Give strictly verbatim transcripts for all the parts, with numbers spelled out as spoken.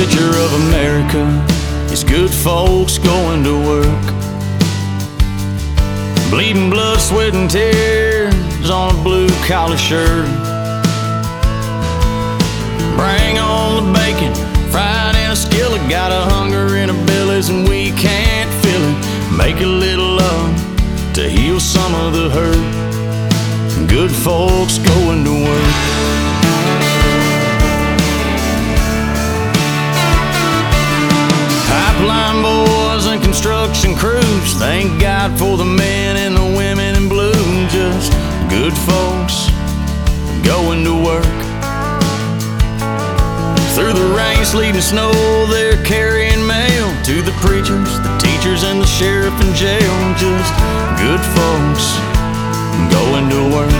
picture of America is good folks going to work, bleeding blood, sweat, and tears on a blue-collar shirt. Bring on the bacon, fried in a skillet, got a hunger in our bellies and we can't feel it. Make a little love to heal some of the hurt. Good folks going to work. Pipeline boys and construction crews, thank God for the men and the women in blue. Just good folks going to work. Through the rain, sleet, and snow, they're carrying mail to the preachers, the teachers, and the sheriff in jail. Just good folks going to work.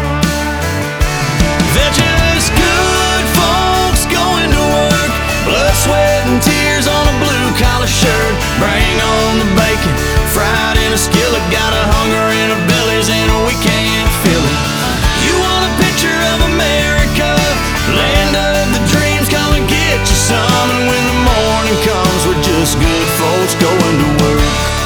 They're just good folks going to work. Blood, sweat, and tears on a blue-collar shirt. Bring on the bacon, fried in a skillet, got a hunger in our bellies and we can't feel it. You want a picture of America, land of the dreams, come and get you some. And when the morning comes, we're just good folks going to work.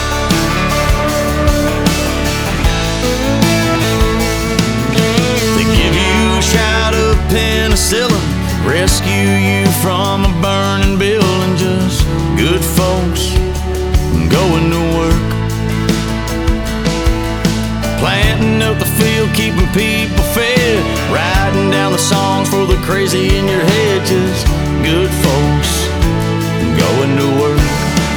They give you a shot of penicillin, rescue you from a burning building. Just good folks going to work. Planting up the field, keeping people fed, writing down the songs for the crazy in your head. Just good folks going to work.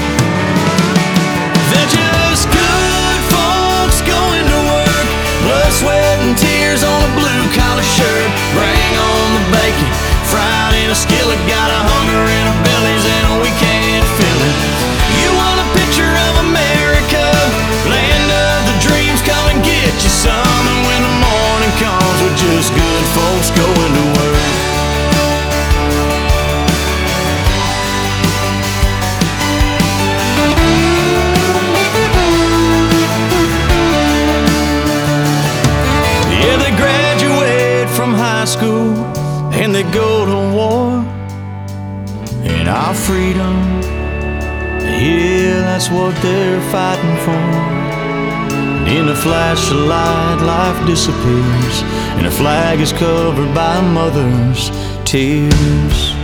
They're just good folks going to work. Blood, sweat, and tears on a blue-collar shirt. Bring on the bacon, fried in a skillet, got a hunger in our bellies and we can't feel it. You want a picture of America, land of the dreams, come and get you some. And when the morning comes, we're just good folks going to work. Yeah, they graduate from high school and they go to war. And our freedom, yeah, that's what they're fighting for. In a flash of light, life disappears, and a flag is covered by a mother's tears.